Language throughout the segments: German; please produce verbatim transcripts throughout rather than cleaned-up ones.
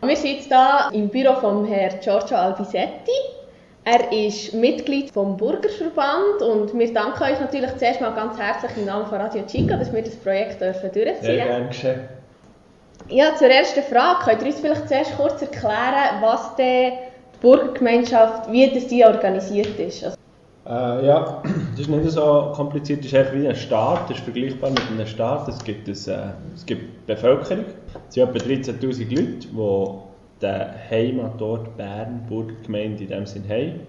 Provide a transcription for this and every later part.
Wir sind jetzt hier im Büro von Herrn Giorgio Albisetti. Er ist Mitglied vom Burgerverband und wir danken euch natürlich zuerst mal ganz herzlich im Namen von Radio Chico, dass wir das Projekt durchziehen dürfen. Sehr gerne geschehen. Ja, zur ersten Frage. Könnt ihr uns vielleicht zuerst kurz erklären, was die Burgergemeinschaft, wie das die organisiert ist? Also Äh, ja, das ist nicht so kompliziert, das ist eigentlich wie ein Staat, das ist vergleichbar mit einem Staat. Es gibt, ein, äh, es gibt Bevölkerung, es sind etwa dreizehntausend Leute, die den Heimatort Bern, Burgergemeinde in dem Sinne haben.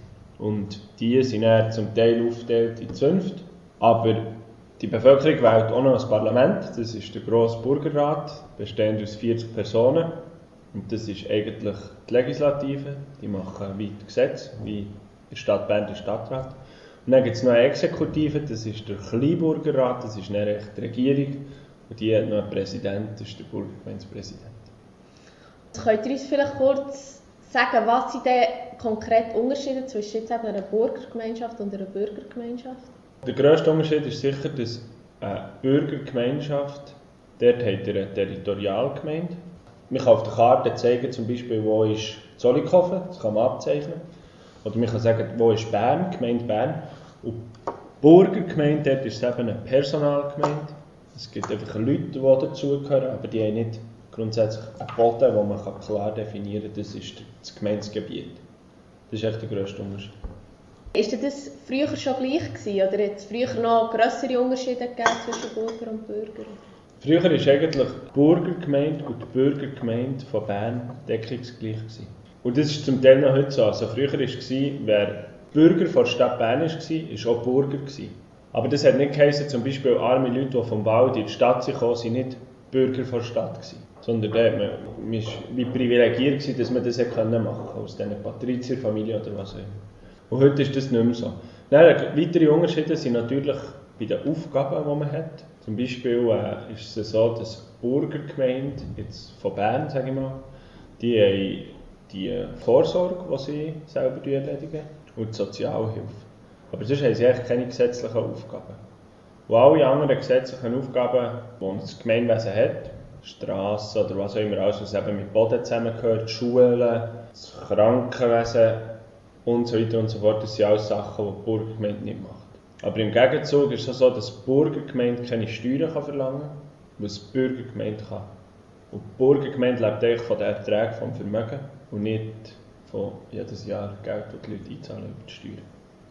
Und die sind dann zum Teil aufgeteilt in Zünfte, aber die Bevölkerung wählt auch noch ein Parlament, das ist der grosse Burgerrat, bestehend aus vierzig Personen. Und das ist eigentlich die Legislative, die machen wie die Gesetze, wie in der Stadt Bern der Stadtrat. Und dann gibt es noch eine Exekutive, das ist der Kleinburgerrat, das ist dann echt die Regierung. Und die hat noch einen Präsident, das ist der Burgergemeindepräsident. Könnt ihr uns vielleicht kurz sagen, was sind denn konkret Unterschiede zwischen jetzt eben einer Burgergemeinschaft und einer Bürgergemeinschaft? Der grösste Unterschied ist sicher, dass eine Bürgergemeinschaft, dort hat eine Territorialgemeinde. Man kann auf der Karte zeigen, zum Beispiel, wo ist Zollikofen, das kann man abzeichnen. Oder man kann sagen, wo ist Bern, Gemeinde Bern. Und die Burgergemeinde, dort ist es eben eine Personalgemeinde. Es gibt einfach Leute, die dazugehören, aber die haben nicht grundsätzlich einen Boden, den man klar definieren kann, das ist das Gemeindegebiet. Das ist echt der grösste Unterschied. Ist das früher schon gleich gewesen, oder hat es früher noch grössere Unterschiede gegeben zwischen Bürger und Bürger? Früher war eigentlich die Burgergemeinde und die Bürgergemeinde von Bern deckungsgleich gewesen. Und das ist zum Teil noch heute so. Also früher war es, wer Bürger von der Stadt Bern war, war auch Burger gewesen. Aber das hat nicht geheißen, zum Beispiel arme Leute, die vom Wald in die Stadt kamen, sind nicht Bürger von der Stadt gewesen. Sondern da war man, man war wie privilegiert gewesen, dass man das machen konnte, aus diesen Patrizierfamilien oder was auch immer. Und heute ist das nicht mehr so. Dann, weitere Unterschiede sind natürlich bei den Aufgaben, die man hat. Zum Beispiel äh, ist es so, dass die Burgergemeinde jetzt von Bern, sage ich mal, die haben die Vorsorge, die sie selber erledigen, und die Sozialhilfe. Aber sonst haben sie eigentlich keine gesetzlichen Aufgaben. Und alle anderen gesetzlichen Aufgaben, die das Gemeinwesen hat, Strassen oder was auch immer, alles, was eben mit Boden zusammengehört, Schulen, das Krankenwesen und so weiter und so fort, das sind alles Sachen, die die Burgergemeinde nicht macht. Aber im Gegenzug ist es so, dass die Burgergemeinde keine Steuern verlangen kann, was die Bürgergemeinde kann. Und die Burgergemeinde lebt eigentlich von den Erträgen vom Vermögen und nicht von jedes Jahr Geld, das die Leute einzahlen über die Steuern.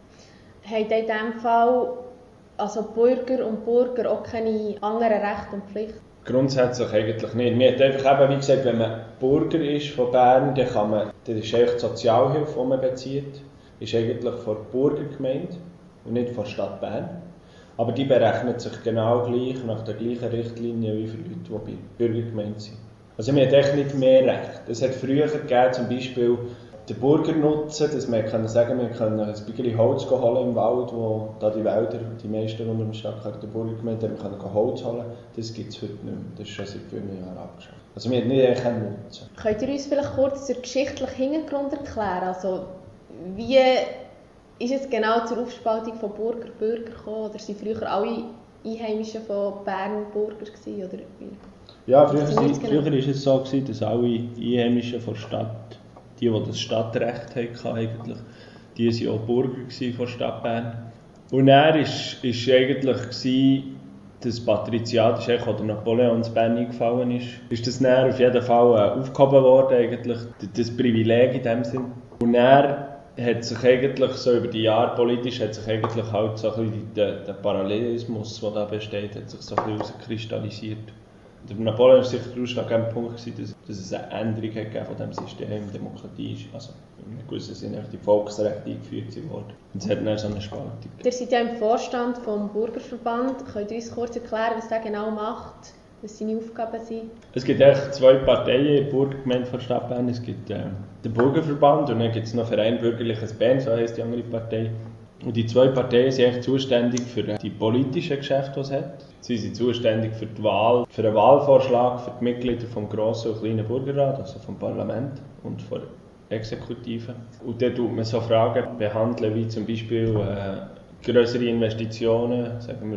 Haben in diesem Fall also Bürger und Bürger auch keine anderen Rechte und Pflichten? Grundsätzlich eigentlich nicht. Man hat einfach eben, wie gesagt, wenn man Bürger ist von Bern, dann kann man, das ist eigentlich die Sozialhilfe, die man bezieht, ist eigentlich von der Burgergemeinde und nicht von der Stadt Bern. Aber die berechnet sich genau gleich, nach der gleichen Richtlinie wie für Leute, die bei der Bürgergemeinde sind. Also man hat echt nicht mehr Recht. Es hat früher gegeben, zum Beispiel den Bürgernutzen, dass man kann sagen, wir können ein bisschen Holz holen im Wald, wo da die Wälder, die meisten unter dem Stadtgebiet der Burgergemeinde, wir können Holz holen. Das gibt es heute nicht mehr. Das ist schon seit vielen Jahren abgeschafft. Also wir haben nicht echt einen Nutzen. Könnt ihr uns vielleicht kurz den geschichtlichen Hintergrund erklären? Also wie ist es genau zur Aufspaltung von Burger und Bürger gekommen? Oder sind früher alle Einheimischen von Bern Burger gewesen? Oder wie? Ja, früher, sie, genau? früher war es so, dass alle Einheimischen von der Stadt, die, die das Stadtrecht hatten, eigentlich, die waren auch Bürger von der Stadt Bern. Und dann war es eigentlich, das Patriziat, das ist oder Napoleon ins Bern eingefallen ist, ist das dann auf jeden Fall aufgehoben worden, eigentlich, das Privileg in dem Sinn. Und dann hat sich eigentlich so über die Jahre politisch hat sich eigentlich halt so ein bisschen der, der Parallelismus, der da besteht, hat sich so ein bisschen herauskristallisiert. Der Napoleon war sicher der ausschlaggebende Punkt, dass, dass es eine Änderung gegeben von diesem System, Demokratie ist, also in einem gewissen Sinne die Volksrechte eingeführt worden. Und es hat dann so eine Spaltung. Ihr seid ja im Vorstand des Burgerverband. Könnt ihr uns kurz erklären, was der genau macht, was seine Aufgaben sind? Es gibt eigentlich zwei Parteien in der Burgergemeinde von der Stadt Bern. Es gibt äh, den Burgerverband und dann gibt es noch Verein Bürgerliches Bern, so heisst die andere Partei. Und die zwei Parteien sind eigentlich zuständig für die politischen Geschäfte, die es hat. Sie sind zuständig für die Wahl, für einen Wahlvorschlag für die Mitglieder vom grossen und kleinen Burgerrat, also vom Parlament und von der Exekutive. Und dort tut man so Fragen behandeln, wie zum Beispiel äh, grössere Investitionen, sagen wir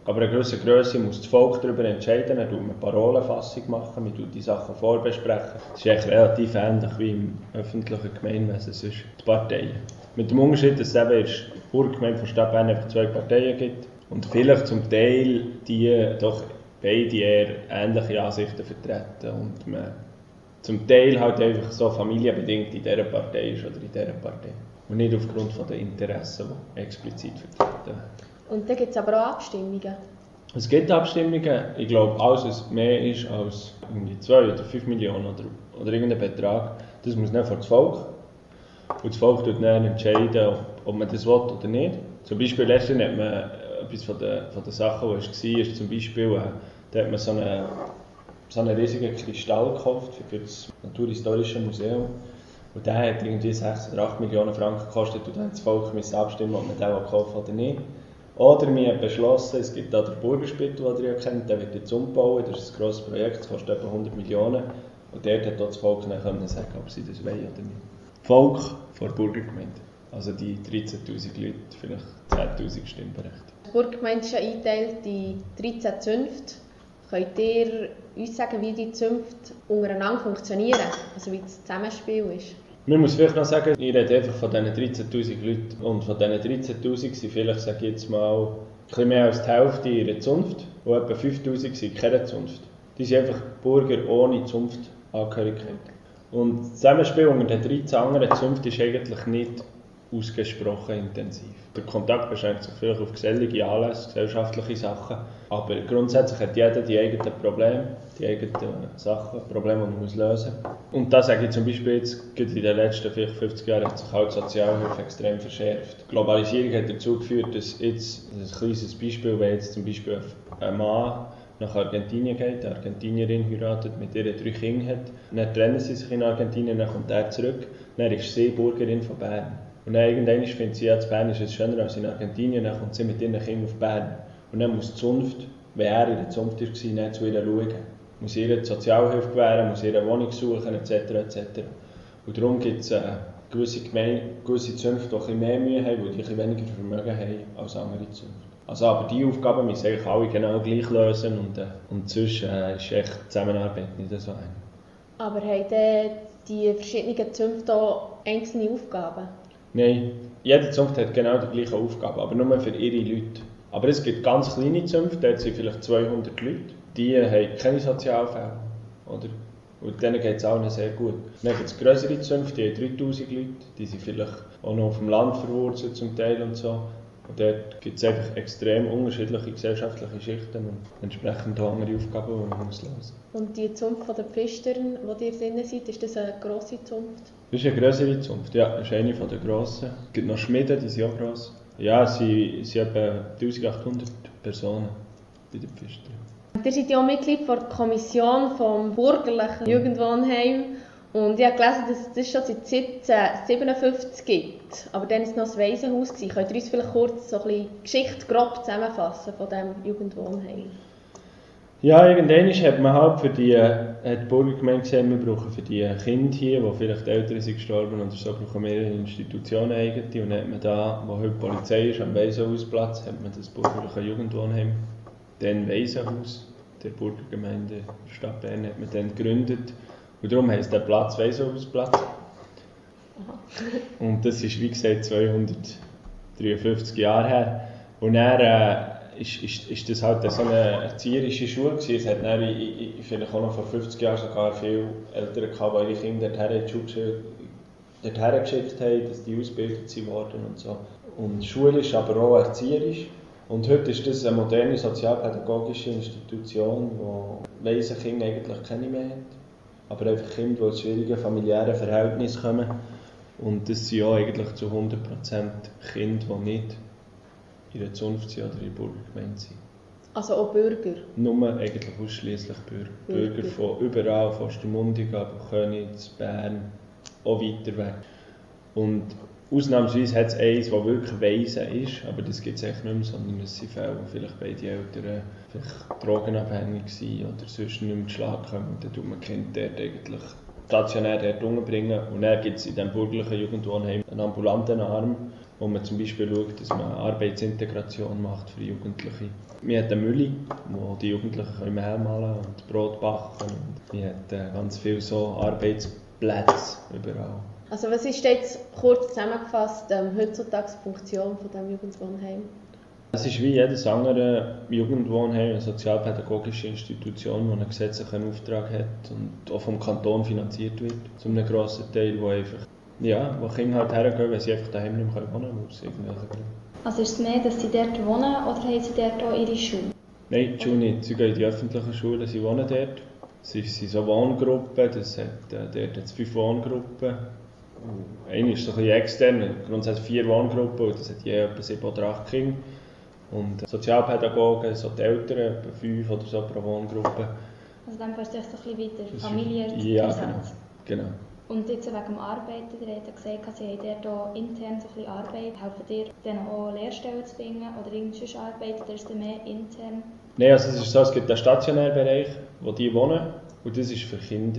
Aber eine gewisse Grösse muss das Volk darüber entscheiden, dann tut man Parolenfassung machen, man tut die Sachen vorbesprechen. Das ist eigentlich relativ ähnlich wie im öffentlichen Gemeinwesen, sonst die Parteien. Mit dem Unterschied, dass es eben in der Burgergemeinde von Stadt Bern einfach zwei Parteien gibt und vielleicht zum Teil die doch beide eher ähnliche Ansichten vertreten und man zum Teil halt einfach so familienbedingt in dieser Partei ist oder in dieser Partei. Und nicht aufgrund von den Interessen, die explizit vertreten werden. Und dann gibt es aber auch Abstimmungen? Es gibt Abstimmungen. Ich glaube, alles, was mehr ist als irgendwie zwei oder fünf Millionen oder, oder irgendein Betrag, das muss dann vor das Volk. Und das Volk wird dann entscheiden, ob, ob man das will oder nicht. Zum Beispiel letztens hat man etwas von den, von den Sachen, die es war, ist zum Beispiel, äh, da hat man so einen, so einen riesigen Kristall gekauft für das Naturhistorische Museum. Und der hat irgendwie sechs oder acht Millionen Franken gekostet und dann hat das Volk abstimmen, ob man den kaufen oder nicht. Oder wir haben beschlossen, es gibt auch den Burgerspittel, den ihr ja kennt, der wird jetzt umbauen, das ist ein grosses Projekt, das kostet etwa hundert Millionen. Und dort hat auch das Volk dann können sagen, ob sie das wollen oder nicht. Volk vor der Burgergemeinde. Also die dreizehntausend Leute, vielleicht zehntausend Stimmberechtigte. Die Burgergemeinde ist ja eingeteilt in dreizehn Zünfte. Könnt ihr uns sagen, wie die Zünfte untereinander funktionieren? Also wie das Zusammenspiel ist? Man muss vielleicht noch sagen, ich rede einfach von diesen dreizehntausend Leuten. Und von diesen dreizehntausend sind vielleicht, sage ich jetzt mal, ein bisschen mehr als die Hälfte in einer Zunft. Und etwa fünftausend sind keine Zunft. Die sind einfach Bürger ohne Zunftangehörigkeit. Und das Zusammenspiel unter den dreizehn anderen Zünften ist eigentlich nicht ausgesprochen intensiv. Der Kontakt beschränkt sich vielleicht auf gesellige Anlässe, gesellschaftliche Sachen, aber grundsätzlich hat jeder die eigenen Probleme, die eigenen Sachen, Probleme, die man muss lösen muss. Und da sage ich zum Beispiel jetzt, in den letzten vielleicht fünfzig Jahren hat sich auch die Sozialhilfe extrem verschärft. Die Globalisierung hat dazu geführt, dass jetzt, das ist ein kleines Beispiel, wenn jetzt zum Beispiel ein Mann nach Argentinien geht, eine Argentinierin heiratet, mit ihr drei Kinder hat, dann trennen sie sich in Argentinien, dann kommt er zurück, dann ist sie Bürgerin von Bern. Und dann irgendwann findet sie, ja, in Bern ist es schöner als in Argentinien, dann kommt sie mit ihren Kindern auf Bern. Und dann muss die Zunft, wenn er in der Zunft war, nicht zu ihr schauen. Muss ihr die Sozialhilfe gewähren, muss ihr eine Wohnung suchen, et cetera et cetera. Und darum gibt es äh, gewisse, Gemeinde, gewisse Zünfte, die ein bisschen mehr Mühe haben, weil die ein bisschen weniger Vermögen haben als andere Zünfte. Also, aber diese Aufgaben müssen eigentlich alle genau gleich lösen und, äh, und sonst äh, ist echt die Zusammenarbeit nicht so ein. Aber haben die verschiedenen Zünfte auch einzelne Aufgaben? Nein, jede Zunft hat genau die gleiche Aufgabe, aber nur für ihre Leute. Aber es gibt ganz kleine Zünfte, dort sind vielleicht zweihundert Leute, die haben keine Sozialfälle. Oder? Und denen geht es allen sehr gut. Dann gibt es größere Zünfte, die haben dreitausend Leute, die sind vielleicht auch noch auf dem Land verwurzelt zum Teil und so. Und dort gibt es einfach extrem unterschiedliche gesellschaftliche Schichten und entsprechend auch andere Aufgaben, die man muss lösen muss. Und die Zunft der Pfistern, die ihr drin seid, ist das eine grosse Zunft? Das ist eine grössere Zunft, ja, das ist eine der grossen. Es gibt noch Schmiede, die sind auch gross. Ja, es sind, es sind etwa eintausendachthundert Personen bei den Pfistern. Ihr seid ja auch Mitglied der Kommission vom bürgerlichen Jugendwohnheim. Und ich habe gelesen, dass es das schon seit siebzehnhundertsiebenundfünfzig gibt. Aber dann war es noch das Waisenhaus. Könnt ihr uns vielleicht kurz so ein bisschen Geschichte grob zusammenfassen von diesem Jugendwohnheim? Ja, irgendwann hat man halt für die, hat die Burgergemeinde gesehen, wir brauchen für die Kinder hier, die vielleicht Eltern sind gestorben oder so, brauchen mehrere Institutionen eigene. Und dann hat man da, wo heute die Polizei ist, am Waisenhausplatz, hat man das bürgerliche Jugendwohnheim, dann Waisenhaus der Burgergemeinde der Stadt Bern, hat man dann gegründet. Und darum heisst der Platz Waisenhausplatz. Und das ist, wie gesagt, zweihundertdreiundfünfzig Jahre her. Und dann äh, ist, ist, ist das halt so eine erzieherische Schule gewesen. Es hat dann, ich, ich vielleicht auch noch vor fünfzig Jahren sogar viele Eltern gehabt, die ihre Kinder dorthin in die Schule dorthin geschickt haben, dass die ausgebildet wurden und so. Und schulisch, aber auch erzieherisch. Und heute ist das eine moderne sozialpädagogische Institution, die Waisenkinder eigentlich keine mehr hat. Aber einfach Kinder, die aus schwierigen familiären Verhältnissen kommen. Und das sind ja eigentlich zu hundert Prozent Kinder, die nicht in der Zunft sind oder in der Burgergemeinde sind. Also auch Bürger? Nur eigentlich ausschliesslich Bürger. Bürger. Bürger von überall, von Ostermundigen, Königs, Bern, auch weiter weg. Und ausnahmsweise hat es eins, das wirklich Waisen ist, aber das gibt es eigentlich nicht mehr, sondern es sind Fälle, wo vielleicht beide Eltern vielleicht drogenabhängig sind oder sonst nicht mehr zu Schlag kommen. Und dann tut man die Kinder dort eigentlich stationär dort unterbringen. Und dann gibt es in diesem bürgerlichen Jugendwohnheim einen ambulanten Arm, wo man zum Beispiel schaut, dass man Arbeitsintegration macht für Jugendliche. Wir haben eine Mühle, wo die Jugendlichen Mehl malen und Brot backen. Und wir haben ganz viele so Arbeitsplätze überall. Also was ist jetzt kurz zusammengefasst ähm, heutzutage die Funktion von diesem Jugendwohnheim? Es ist wie jedes andere Jugendwohnheim eine sozialpädagogische Institution, die einen gesetzlichen Auftrag hat und auch vom Kanton finanziert wird, zu einem grossen Teil, wo einfach, ja, wo Kinder halt hergehen, weil sie einfach daheim nicht mehr wohnen können, aus irgendwelchen Gründen. Also ist es mehr, dass sie dort wohnen oder haben sie dort auch ihre Schule? Nein, die Schule nicht. Sie gehen in die öffentlichen Schulen, sie wohnen dort. Es sind so Wohngruppen, das hat, äh, dort hat es fünf Wohngruppen. Eine ist so ein bisschen extern, grundsätzlich vier Wohngruppen und das hat je etwa sieben oder acht Kinder. Und Sozialpädagogen, so die Eltern, etwa fünf oder so pro Wohngruppe. Also dann ist es so ein bisschen weiter, Familie, ja, genau, genau. Und jetzt wegen dem Arbeiten, ihr habt gesagt, sie haben dort auch intern so ein bisschen Arbeit. Helfen dir denen auch Lehrstellen zu finden oder irgendwelche Arbeit, oder ist das mehr intern? Nein, also es ist so, es gibt einen stationären Bereich, wo die wohnen und das ist für Kinder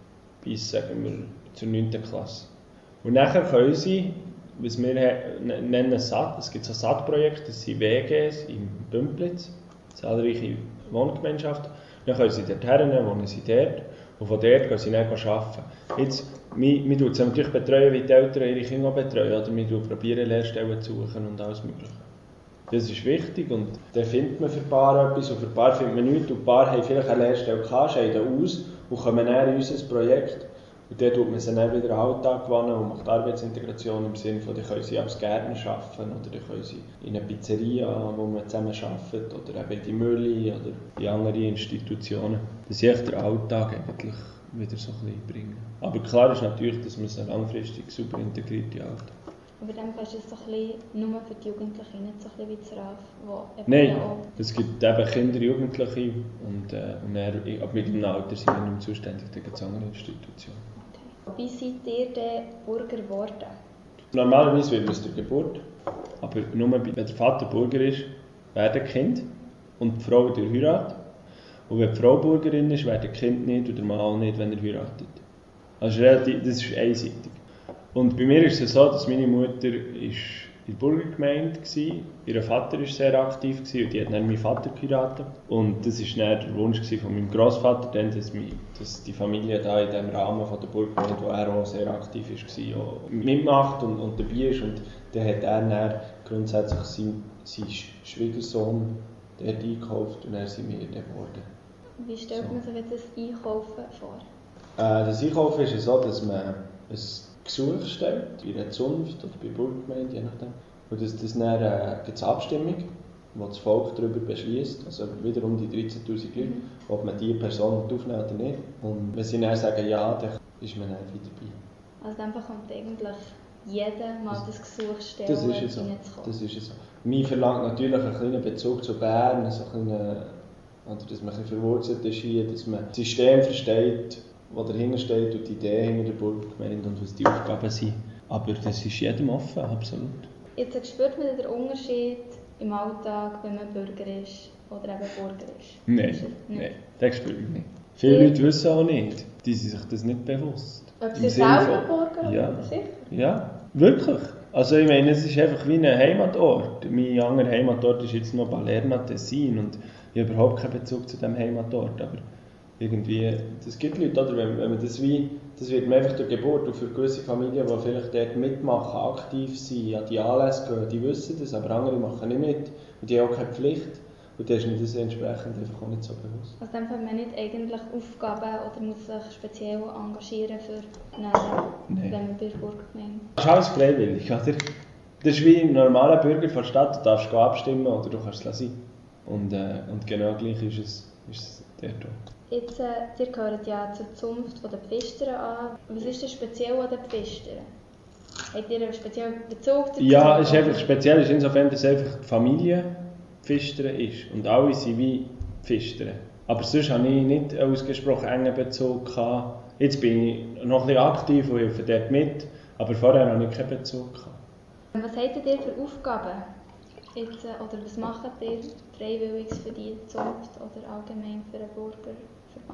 bis, sagen wir, zur neunten Klasse. Und nachher können sie, was wir nennen S A T, es gibt so S A T-Projekte, das sind W Gs im Bümplitz, zahlreiche Wohngemeinschaften. Dann können sie dort hernehmen, wohnen sie dort und von dort können sie dann arbeiten. Jetzt, wir, wir betreuen sie natürlich betreuen, wie die Eltern ihre Kinder betreuen, oder wir probieren Lehrstellen zu suchen und alles Mögliche. Das ist wichtig und dann findet man für ein paar etwas und für ein paar findet man nichts und ein paar haben vielleicht eine Lehrstelle gehabt, scheiden aus und kommen dann in unser Projekt. Und dort tut man sie dann wieder einen Alltag gewonnen und macht Arbeitsintegration im Sinne von, die können sie als Gärtner arbeiten oder die können sie in einer Pizzeria, wo man zusammen arbeitet, oder eben in die Mühle oder in andere Institutionen. Das ist echt der Alltag eigentlich wieder so ein bisschen bringen. Aber klar ist natürlich, dass man sie langfristig super integriert in den Alltag. Aber dann ist es so ein bisschen nur für die Jugendlichen, nicht so ein bisschen wie das R A F, wo eben Nein, auch... es gibt eben Kinder, Jugendliche und, äh, und dann, ab mittleren Alter sind wir nicht mehr zuständig, da gibt es andere Institutionen. Wie seid ihr denn Bürger geworden? Normalerweise wird man es durch Geburt, aber nur wenn der Vater Bürger ist, werden Kind und die Frau durch Heirat. Und wenn die Frau Bürgerin ist, werden die Kind nicht und der Mann auch nicht, wenn er heiratet. Also relativ, das ist einseitig. Und bei mir ist es so, dass meine Mutter ist in der Burgergemeinde war, ihr Vater war sehr aktiv und die hat dann meinen Vater geheiratet. Und das war dann der Wunsch von meinem Grossvater, dass, dass die Familie da in dem Rahmen von der Burgergemeinde, wo er auch sehr aktiv war, auch mitmacht und, und dabei ist. Und dann hat er dann grundsätzlich seinen, seinen Schwiegersohn dort eingekauft und dann sind wir dort geworden. Wie stellt so. man sich das Einkaufen vor? Äh, das Einkaufen ist so, dass man ein Gesuch stellt, bei einer Zunft oder bei der Burgergemeinde, je nachdem. Und das, das dann äh, gibt es eine Abstimmung, wo das Volk darüber beschließt, also wiederum die dreizehntausend Leute, mhm. ob man diese Person aufnehmen oder nicht. Und wenn sie dann sagen ja, dann ist man dann wieder dabei. Also dann bekommt eigentlich jeder mal das Gesuch stellen, das ist es so. Das ist es so. Man verlangt natürlich einen kleinen Bezug zu Bern, so ein kleinen, oder dass man ein bisschen verwurzelt ist hier, dass man das System versteht, was dahinter steht und die Idee hinter der Burgergemeinde und was die Aufgaben sind. Aber das ist jedem offen, absolut. Jetzt spürt man den Unterschied im Alltag, wenn man Bürger ist oder eben Bürger ist? Nein, ist nein, das spürt man nicht. Viele Leute wissen auch nicht, die sind sich das nicht bewusst. Ob sie selber Bürger ja. oder sicher? Ja, wirklich. Also ich meine, es ist einfach wie ein Heimatort. Mein anderer Heimatort ist jetzt noch Balerna, Tessin und ich habe überhaupt keinen Bezug zu diesem Heimatort. Aber irgendwie, das gibt Leute, oder? Wenn, wenn man das wie, das wird man einfach durch Geburt und für gewisse Familien, die vielleicht dort mitmachen, aktiv sind, an die Anlässe gehen, die wissen das, aber andere machen nicht mit und die haben auch keine Pflicht und dann ist mir das entsprechend einfach auch nicht so bewusst. Also dann hat man nicht eigentlich Aufgaben oder muss sich speziell engagieren für eine, wenn man bei der Burgergemeinde? Das ist alles freiwillig, oder? Das ist wie ein normaler Bürger von der Stadt, du darfst abstimmen oder du kannst es lassen. Und, äh, und genau gleich ist es, ist es dort auch. Jetzt, äh, ihr gehört ja zur Zunft der Pfistern an. Was ist denn speziell an den Pfistern? Habt ihr einen speziellen Bezug dazu? Ja, es ist einfach speziell, ist insofern, dass es einfach die Familie Pfistern ist. Und alle sind wie Pfistern. Aber sonst hatte ich nicht einen ausgesprochen engen Bezug gehabt. Jetzt bin ich noch ein bisschen aktiv und helfe dort mit, aber vorher habe ich keinen Bezug gehabt. Was habt ihr für Aufgaben? Jetzt, äh, oder was macht ihr freiwillig für die Zunft oder allgemein für einen Bürgerverband?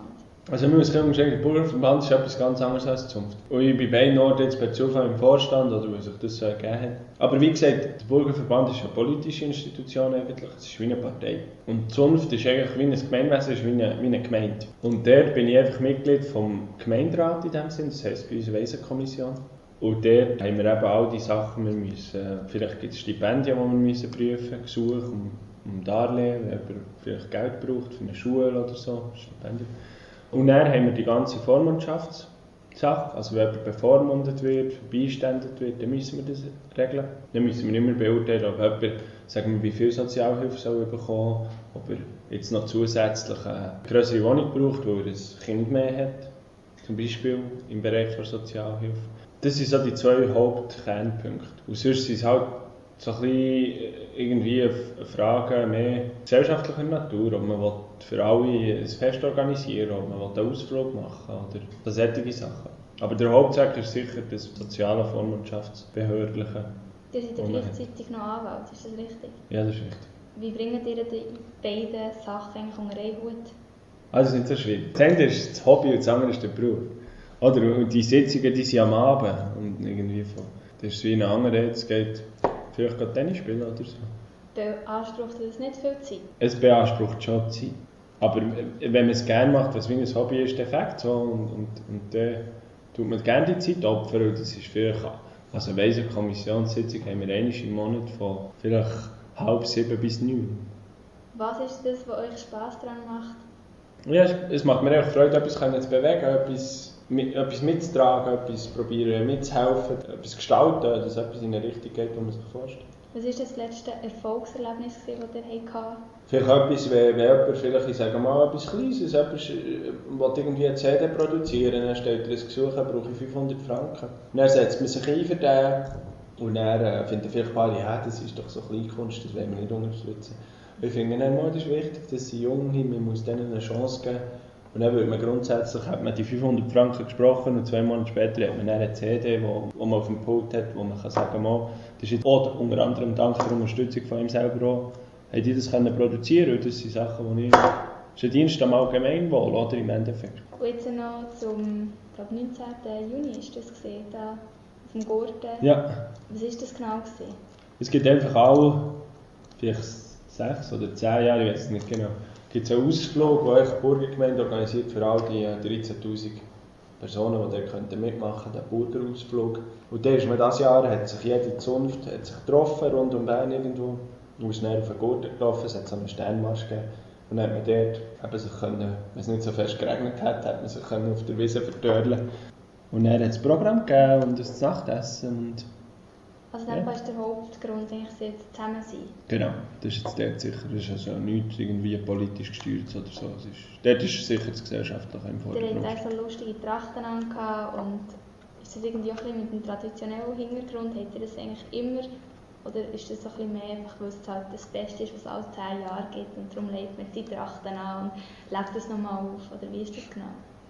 Also man muss sagen, der Bauernverband ist etwas ganz anderes als die Zunft. Und ich bin bei Nord jetzt per Zufall im Vorstand, oder weil sich das so ergeben hat. Aber wie gesagt, der Bauernverband ist eine politische Institution eigentlich, es ist wie eine Partei. Und die Zunft ist eigentlich wie ein Gemeinwesen, ist wie eine, wie eine Gemeinde. Und dort bin ich einfach Mitglied vom Gemeinderat in dem Sinne, das heisst bei uns Waisenkommission. Und dort haben wir eben all die Sachen, wir müssen, vielleicht gibt es Stipendien, die wir müssen prüfen, Gesuche um, um Darlehen, wenn jemand vielleicht Geld braucht für eine Schule oder so, Stipendien. Und dann haben wir die ganze Vormundschaftssache, also wenn jemand bevormundet wird, beiständet wird, dann müssen wir das regeln. Dann müssen wir immer beurteilen, ob jemand, sagen wir, wie viel Sozialhilfe soll er bekommen, ob er jetzt noch zusätzlich eine größere Wohnung braucht, weil er ein Kind mehr hat, zum Beispiel im Bereich der Sozialhilfe. Das sind so die zwei Hauptkernpunkte. Und sonst sind es halt so ein bisschen irgendwie Fragen mehr gesellschaftlicher Natur, ob man für alle ein Fest organisieren will, ob man einen Ausflug machen will, oder solche Sachen. Aber der Hauptzweck ist sicher das soziale, vormundschaftsbehördliche. Ihr seid ja gleichzeitig noch Anwalt, ist das richtig? Ja, das ist richtig. Wie bringen ihr die beiden Sachen eigentlich unter einen Hut? Also das ist nicht so schwierig. Das eine ist das Hobby und das andere ist der Beruf. Oder, und die Sitzungen die sind am Abend. Und irgendwie von, das ist wie ein anderer, es geht vielleicht gerade Tennis spielen oder so. Beansprucht das nicht viel Zeit? Es beansprucht schon Zeit. Aber wenn man es gerne macht, was wie ein Hobby ist, defekt so. Und, und, und dann tut man gerne die Zeit opfern. Und das ist vielleicht, also eine weise Kommissionssitzung haben wir einmal im Monat von vielleicht halb sieben bis neun. Was ist das, was euch Spass daran macht? Ja, es macht mir echt Freude, etwas zu bewegen, etwas, mit, etwas mitzutragen, etwas probieren mitzuhelfen, etwas gestalten, dass es etwas in eine Richtung geht, die man sich vorstellt. Was war das letzte Erfolgserlebnis, das ihr hattet? Vielleicht etwas, wenn, wenn jemand, vielleicht, ich sage mal, etwas Kleines, jemand will irgendwie eine C D produzieren, dann stellt er ein Gesuch, dann brauche ich fünfhundert Franken. Dann setzt man sich ein für den und dann äh, finden vielleicht ein paar, ja, das ist doch so Kleinkunst, das wollen wir nicht unterstützen. Ich finde, das ist wichtig, dass sie jung sind, man muss denen eine Chance geben. Und dann würde man grundsätzlich, hat man die fünfhundert Franken gesprochen und zwei Monate später hat man dann eine C D, wo, wo man auf dem Pult hat, wo man kann sagen kann, das ist jetzt auch unter anderem dank der Unterstützung von ihm selber auch, haben die das können produzieren und das sind Sachen, die ich, das ist ein Dienst am Allgemeinwohl, oder im Endeffekt. Und jetzt noch zum, ich glaube neunzehnten Juni ist das gesehen, da auf dem Gurten. Ja. Was war das genau gewesen? Es gibt einfach alle, vielleicht sechs oder zehn Jahre, ich weiß es nicht genau, gibt es einen Ausflug, den die Burgergemeinde organisiert für all die dreizehntausend Personen, die dort mitmachen können, den Burgerausflug. Und dann ist man dieses Jahr, hat sich jede Zunft hat sich getroffen, rund um Bern irgendwo, und ist dann auf den Gurten gelaufen, es hat so einen Sternmarsch gegeben. Und dann hat man dort eben sich können, wenn es nicht so fest geregnet hat, hat man sich können auf der Wiese verdörlen. Und dann hat es ein Programm gegeben und ein Nachtessen. Und also dann ja. Ist der Hauptgrund eigentlich, dass sie jetzt zusammen sind? Genau, das ist jetzt dort sicher. Das ist also nichts irgendwie politisch gesteuert oder so. Es ist, dort ist sicher das Gesellschaftliche im Vordergrund. Ihr hattet so lustige Trachten an und ist das irgendwie auch ein bisschen mit dem traditionellen Hintergrund? Habt ihr das eigentlich immer? Oder ist das so ein bisschen mehr, einfach, weil es halt das Beste ist, was es alle zehn Jahre gibt und darum legt man die Trachten an und legt das nochmal auf? Oder wie ist das genau?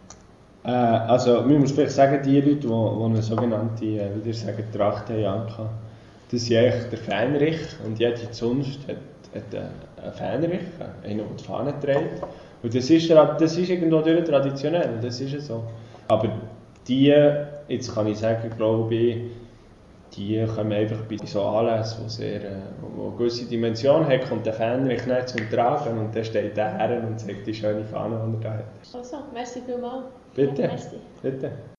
Äh, also, man muss vielleicht sagen, die Leute, die, die eine sogenannte, äh, wie ihr sagt, Tracht haben, das ist eigentlich der Fähnrich und jede Zunft hat, hat einen Fähnrich, einen, der die Fahne trägt. Und das ist, das ist irgendwo traditionell, das ist so. Aber die, jetzt kann ich sagen, glaube ich, die kommen einfach bei so Anlässen, die sehr, wo eine gewisse Dimension haben, kommt der Fähnrich nicht zum Tragen und dann steht der her und zeigt die schöne Fahne, die er da hat. Also, merci vielmals. Bitte. Ja, merci. Bitte.